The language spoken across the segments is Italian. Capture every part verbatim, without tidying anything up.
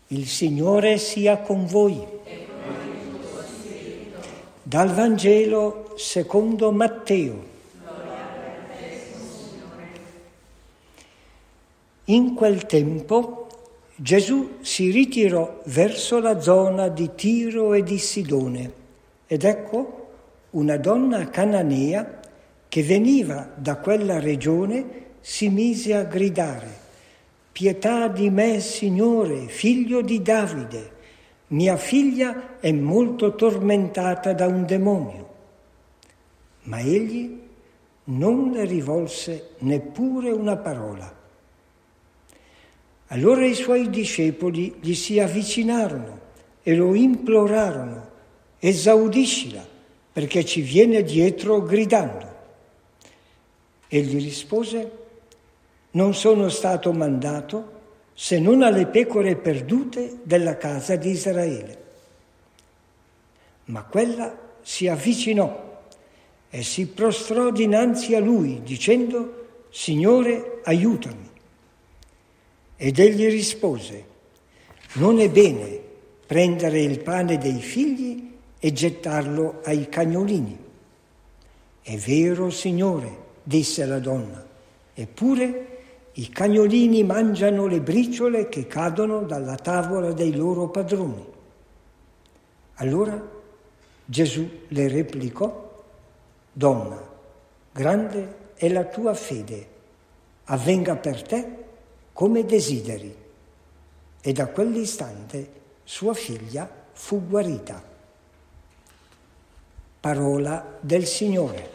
Il Signore sia con voi. Dal Vangelo secondo Matteo. In quel tempo Gesù si ritirò verso la zona di Tiro e di Sidone, ed ecco una donna cananea che veniva da quella regione si mise a gridare: «Pietà di me, Signore, figlio di Davide, mia figlia è molto tormentata da un demonio». Ma egli non le rivolse neppure una parola. Allora i suoi discepoli gli si avvicinarono e lo implorarono: «Esaudiscila, perché ci viene dietro gridando». Egli rispose: «Non sono stato mandato se non alle pecore perdute della casa di Israele». Ma quella si avvicinò e si prostrò dinanzi a lui, dicendo: «Signore, aiutami». Ed egli rispose: «Non è bene prendere il pane dei figli e gettarlo ai cagnolini». «È vero, Signore», disse la donna, «eppure i cagnolini mangiano le briciole che cadono dalla tavola dei loro padroni». Allora Gesù le replicò: «Donna, grande è la tua fede, avvenga per te come desideri». E da quell'istante sua figlia fu guarita. Parola del Signore.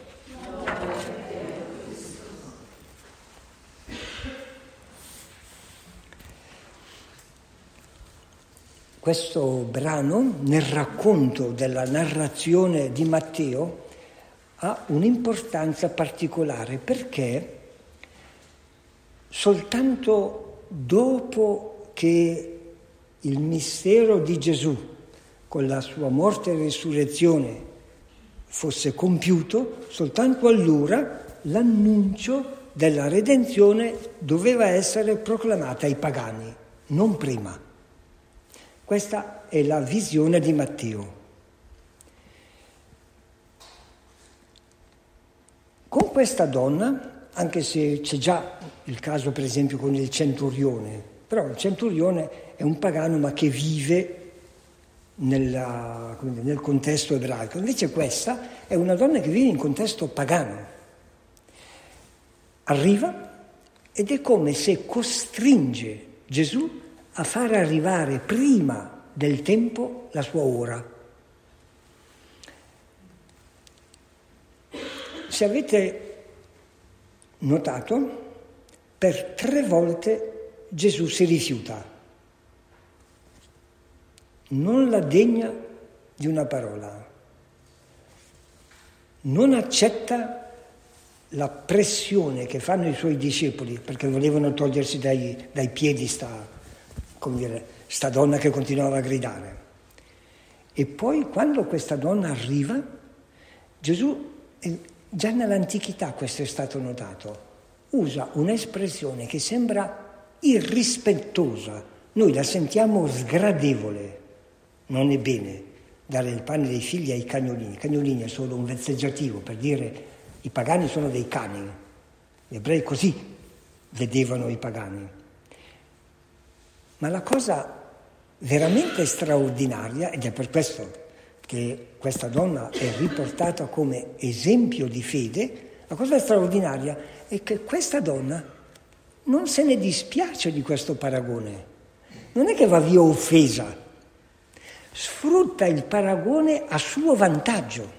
Questo brano, nel racconto della narrazione di Matteo, ha un'importanza particolare perché soltanto dopo che il mistero di Gesù, con la sua morte e risurrezione, fosse compiuto, soltanto allora l'annuncio della redenzione doveva essere proclamata ai pagani, non prima. Questa è la visione di Matteo. Con questa donna, anche se c'è già il caso per esempio con il centurione, però il centurione è un pagano ma che vive nella, nel contesto ebraico, invece questa è una donna che vive in contesto pagano. Arriva ed è come se costringe Gesù a far arrivare prima del tempo la sua ora. Se avete notato, per tre volte Gesù si rifiuta, non la degna di una parola, non accetta la pressione che fanno i suoi discepoli, perché volevano togliersi dai, dai piedi sta, come dire, sta donna che continuava a gridare. E poi quando questa donna arriva, Gesù, già nell'antichità questo è stato notato, usa un'espressione che sembra irrispettosa, noi la sentiamo sgradevole. Non è bene dare il pane dei figli ai cagnolini. I cagnolini è solo un vezzeggiativo per dire i pagani sono dei cani. Gli ebrei così vedevano i pagani. Ma la cosa veramente straordinaria, ed è per questo che questa donna è riportata come esempio di fede, la cosa straordinaria è che questa donna non se ne dispiace di questo paragone. Non è che va via offesa, sfrutta il paragone a suo vantaggio.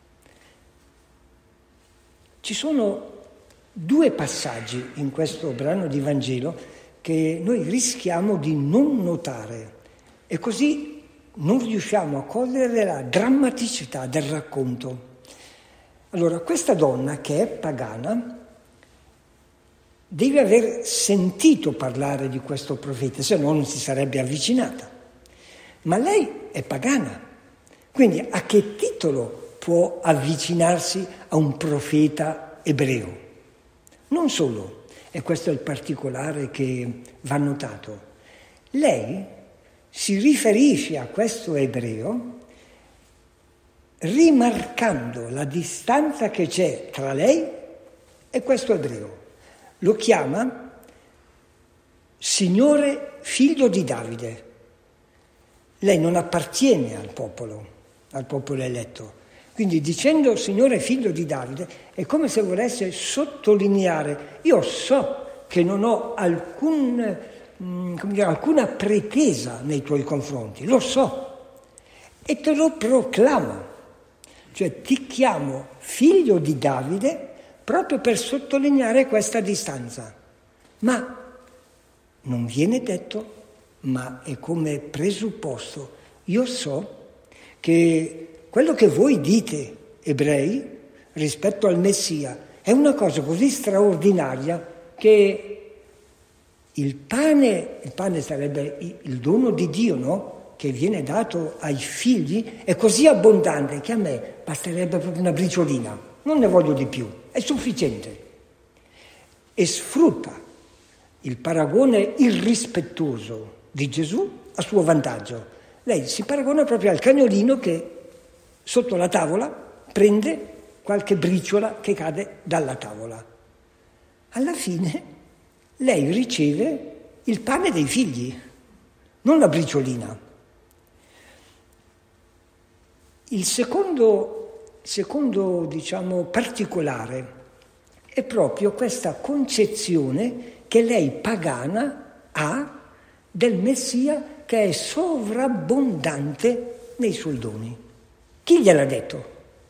Ci sono due passaggi in questo brano di Vangelo che noi rischiamo di non notare e così non riusciamo a cogliere la drammaticità del racconto. Allora, questa donna che è pagana deve aver sentito parlare di questo profeta, se no non si sarebbe avvicinata. Ma lei è pagana, quindi a che titolo può avvicinarsi a un profeta ebreo? Non solo, e questo è il particolare che va notato, lei si riferisce a questo ebreo rimarcando la distanza che c'è tra lei e questo ebreo. Lo chiama Signore figlio di Davide. Lei non appartiene al popolo, al popolo eletto. Quindi dicendo Signore figlio di Davide è come se volesse sottolineare: io so che non ho alcun, mh, come dire, alcuna pretesa nei tuoi confronti, lo so, e te lo proclamo. Cioè ti chiamo figlio di Davide proprio per sottolineare questa distanza. Ma non viene detto, ma è come presupposto. Io so che quello che voi dite, ebrei, rispetto al Messia, è una cosa così straordinaria che il pane, il pane sarebbe il dono di Dio, no? Che viene dato ai figli, è così abbondante che a me basterebbe proprio una briciolina, non ne voglio di più, è sufficiente. E sfrutta il paragone irrispettoso di Gesù a suo vantaggio. Lei si paragona proprio al cagnolino che sotto la tavola prende qualche briciola che cade dalla tavola. Alla fine lei riceve il pane dei figli, non la briciolina. Il secondo, secondo diciamo, particolare è proprio questa concezione che lei pagana ha del Messia che è sovrabbondante nei suoi doni. Chi gliel'ha detto?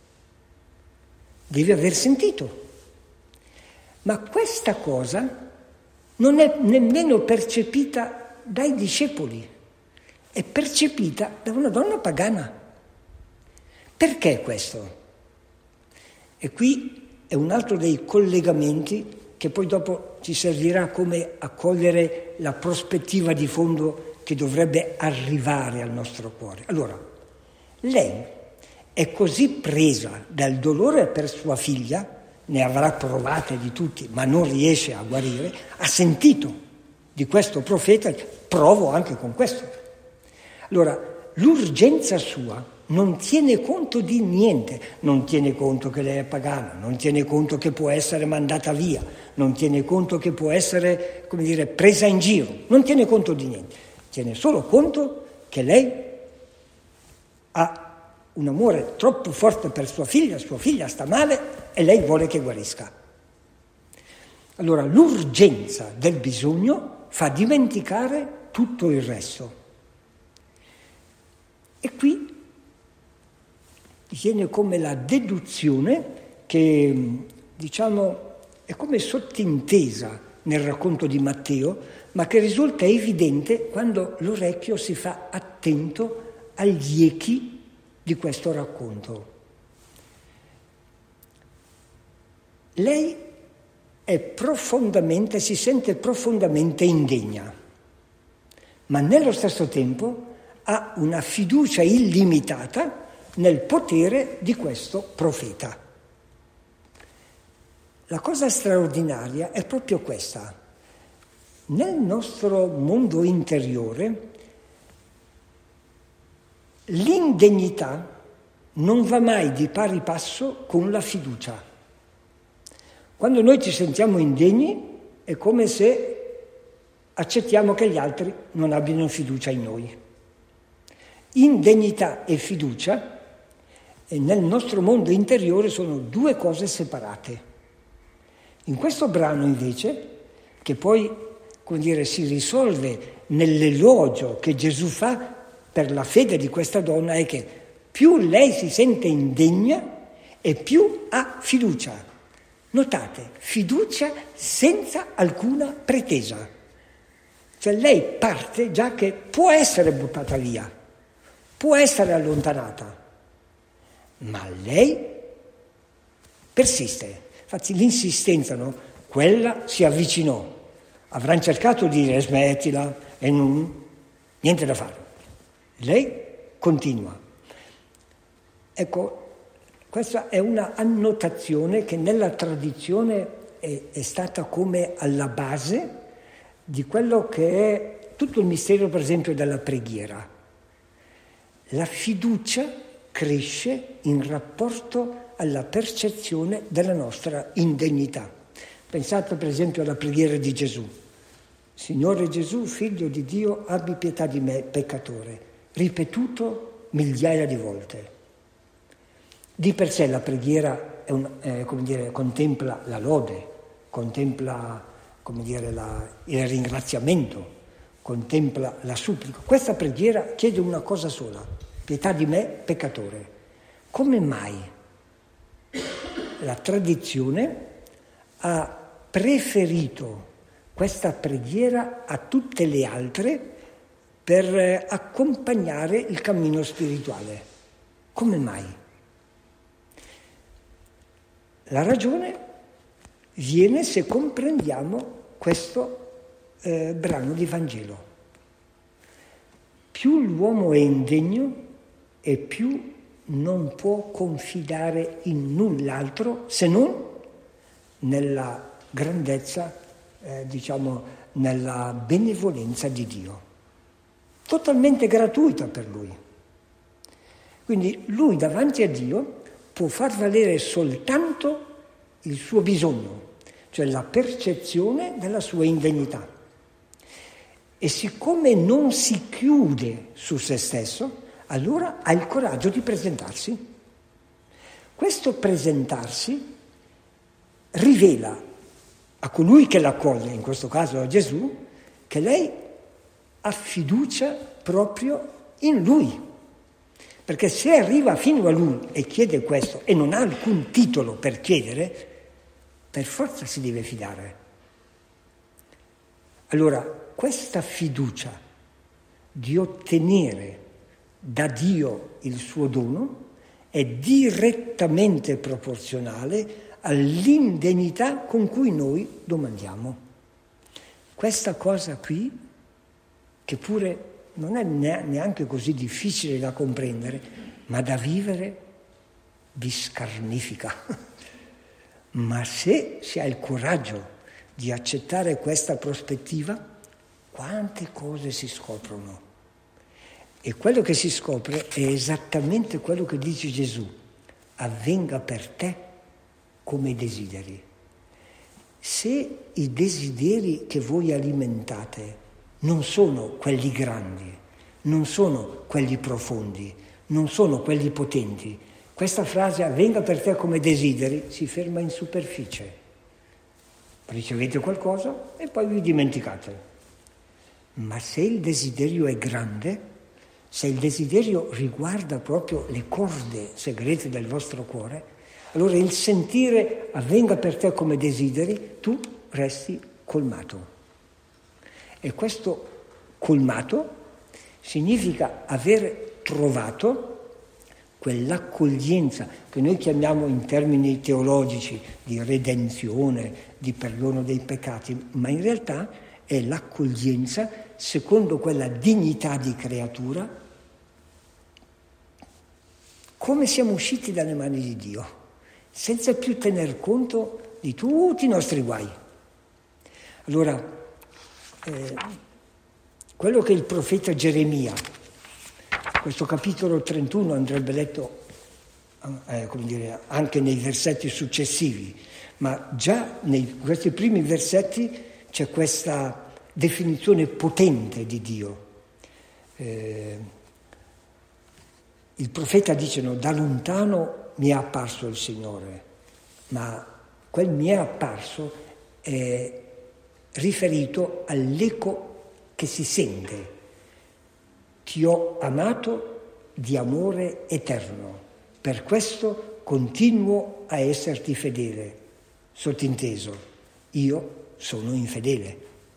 Deve aver sentito. Ma questa cosa non è nemmeno percepita dai discepoli, è percepita da una donna pagana. Perché questo? E qui è un altro dei collegamenti che poi dopo ci servirà come a cogliere la prospettiva di fondo che dovrebbe arrivare al nostro cuore. Allora, lei è così presa dal dolore per sua figlia, ne avrà provate di tutti, ma non riesce a guarire, ha sentito di questo profeta, provo anche con questo. Allora, l'urgenza sua non tiene conto di niente, non tiene conto che lei è pagana, non tiene conto che può essere mandata via, non tiene conto che può essere, come dire, presa in giro, non tiene conto di niente, tiene solo conto che lei ha un amore troppo forte per sua figlia, sua figlia sta male e lei vuole che guarisca. Allora l'urgenza del bisogno fa dimenticare tutto il resto. E qui viene come la deduzione che, diciamo, è come sottintesa nel racconto di Matteo, ma che risulta evidente quando l'orecchio si fa attento agli echi di questo racconto. Lei è profondamente, si sente profondamente indegna, ma nello stesso tempo ha una fiducia illimitata nel potere di questo profeta. La cosa straordinaria è proprio questa. Nel nostro mondo interiore l'indegnità non va mai di pari passo con la fiducia. Quando noi ci sentiamo indegni è come se accettiamo che gli altri non abbiano fiducia in noi. Indegnità e fiducia e nel nostro mondo interiore sono due cose separate. In questo brano invece, che poi, come dire, si risolve nell'elogio che Gesù fa per la fede di questa donna, è che più lei si sente indegna e più ha fiducia. Notate, fiducia senza alcuna pretesa. Cioè lei parte già che può essere buttata via, può essere allontanata, ma lei persiste. Infatti l'insistenza, no? Quella si avvicinò. Avranno cercato di dire smettila e non, niente da fare. Lei continua. Ecco, questa è una annotazione che nella tradizione è, è stata come alla base di quello che è tutto il mistero, per esempio, della preghiera. La fiducia cresce in rapporto alla percezione della nostra indegnità. Pensate, per esempio, alla preghiera di Gesù. Signore Gesù, figlio di Dio, abbi pietà di me, peccatore, ripetuto migliaia di volte. Di per sé la preghiera è un, eh, come dire, contempla la lode, contempla come dire, la, il ringraziamento, contempla la supplica. Questa preghiera chiede una cosa sola, pietà di me, peccatore. Come mai la tradizione ha preferito questa preghiera a tutte le altre per accompagnare il cammino spirituale? Come mai? La ragione viene se comprendiamo questo eh, brano di Vangelo. Più l'uomo è indegno e più non può confidare in null'altro se non nella grandezza, eh, diciamo, nella benevolenza di Dio. Totalmente gratuita per lui. Quindi lui davanti a Dio può far valere soltanto il suo bisogno, cioè la percezione della sua indegnità. E siccome non si chiude su se stesso, allora ha il coraggio di presentarsi. Questo presentarsi rivela a colui che l'accoglie, in questo caso a Gesù, che lei ha fiducia proprio in Lui. Perché se arriva fino a Lui e chiede questo e non ha alcun titolo per chiedere, per forza si deve fidare. Allora, questa fiducia di ottenere da Dio il suo dono è direttamente proporzionale all'indegnità con cui noi domandiamo. Questa cosa qui, che pure non è neanche così difficile da comprendere, ma da vivere, vi scarnifica. Ma se si ha il coraggio di accettare questa prospettiva, quante cose si scoprono. E quello che si scopre è esattamente quello che dice Gesù: avvenga per te come desideri. Se i desideri che voi alimentate non sono quelli grandi, non sono quelli profondi, non sono quelli potenti, questa frase avvenga per te come desideri si ferma in superficie. Ricevete qualcosa e poi vi dimenticate. Ma se il desiderio è grande, se il desiderio riguarda proprio le corde segrete del vostro cuore, allora il sentire avvenga per te come desideri, tu resti colmato. E questo colmato significa aver trovato quell'accoglienza che noi chiamiamo in termini teologici di redenzione, di perdono dei peccati, ma in realtà è l'accoglienza secondo quella dignità di creatura, come siamo usciti dalle mani di Dio, senza più tener conto di tutti i nostri guai. Allora, eh, quello che il profeta Geremia, questo capitolo trentuno andrebbe letto eh, come dire, anche nei versetti successivi, ma già in questi primi versetti c'è questa definizione potente di Dio. Eh, il profeta dice: no, da lontano mi è apparso il Signore, ma quel mi è apparso è riferito all'eco che si sente. Ti ho amato di amore eterno, per questo continuo a esserti fedele. Sottinteso, io sono infedele.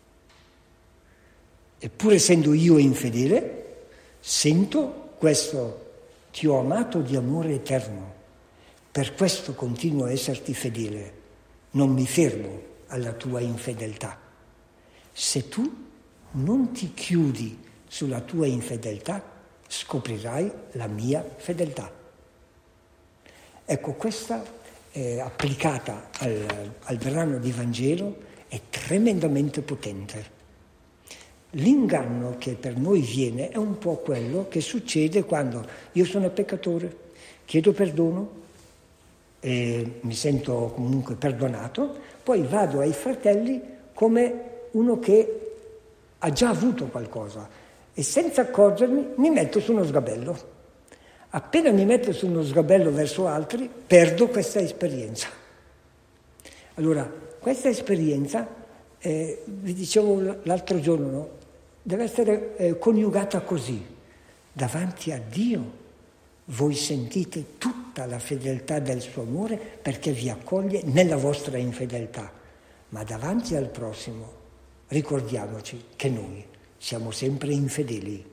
Eppur essendo io infedele, sento questo: ti ho amato di amore eterno, per questo continuo a esserti fedele, non mi fermo alla tua infedeltà. Se tu non ti chiudi sulla tua infedeltà, scoprirai la mia fedeltà. Ecco, questa eh, applicata al, al brano di Vangelo è tremendamente potente, L'inganno che per noi viene è un po' quello che succede quando io sono peccatore, chiedo perdono, e mi sento comunque perdonato, poi vado ai fratelli come uno che ha già avuto qualcosa e senza accorgermi mi metto su uno sgabello. Appena mi metto su uno sgabello verso altri, perdo questa esperienza. Allora, questa esperienza, eh, vi dicevo l'altro giorno, no? Deve essere eh, coniugata così. Davanti a Dio voi sentite tutta la fedeltà del suo amore perché vi accoglie nella vostra infedeltà, ma davanti al prossimo ricordiamoci che noi siamo sempre infedeli.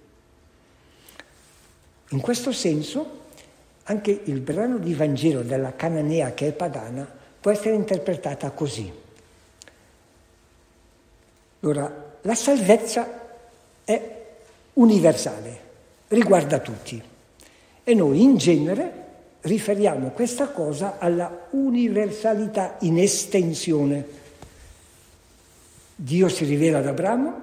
In questo senso anche il brano di Vangelo della Cananea che è pagana può essere interpretata così. Allora, la salvezza è universale, riguarda tutti. E noi in genere riferiamo questa cosa alla universalità in estensione. Dio si rivela ad Abramo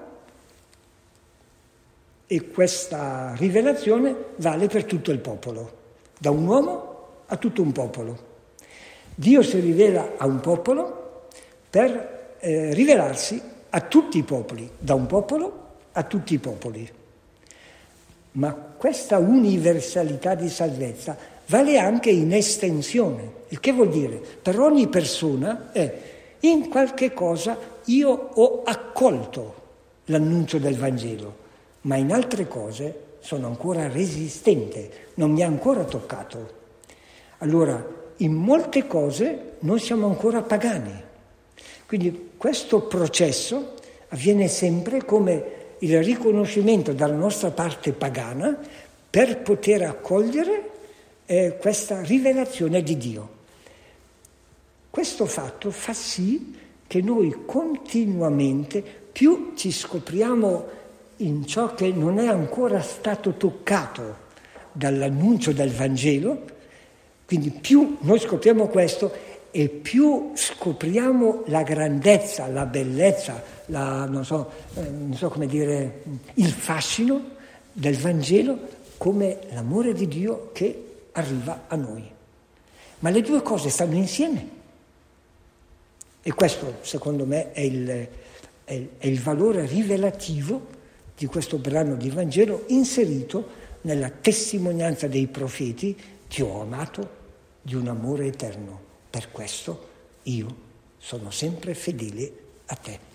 e questa rivelazione vale per tutto il popolo, da un uomo a tutto un popolo. Dio si rivela a un popolo per eh, rivelarsi a tutti i popoli, da un popolo a tutti i popoli. Ma questa universalità di salvezza vale anche in estensione, il che vuol dire per ogni persona è in qualche cosa io ho accolto l'annuncio del Vangelo, ma in altre cose sono ancora resistente, non mi ha ancora toccato. Allora, in molte cose noi siamo ancora pagani. Quindi questo processo avviene sempre come il riconoscimento dalla nostra parte pagana per poter accogliere eh, questa rivelazione di Dio. Questo fatto fa sì che noi continuamente, più ci scopriamo in ciò che non è ancora stato toccato dall'annuncio del Vangelo, quindi più noi scopriamo questo e più scopriamo la grandezza, la bellezza, la, non so, eh, non so come dire, il fascino del Vangelo come l'amore di Dio che arriva a noi. Ma le due cose stanno insieme. E questo, secondo me, è il, è il, è il valore rivelativo di questo brano di Vangelo inserito nella testimonianza dei profeti: ti ho amato di un amore eterno. Per questo io sono sempre fedele a te.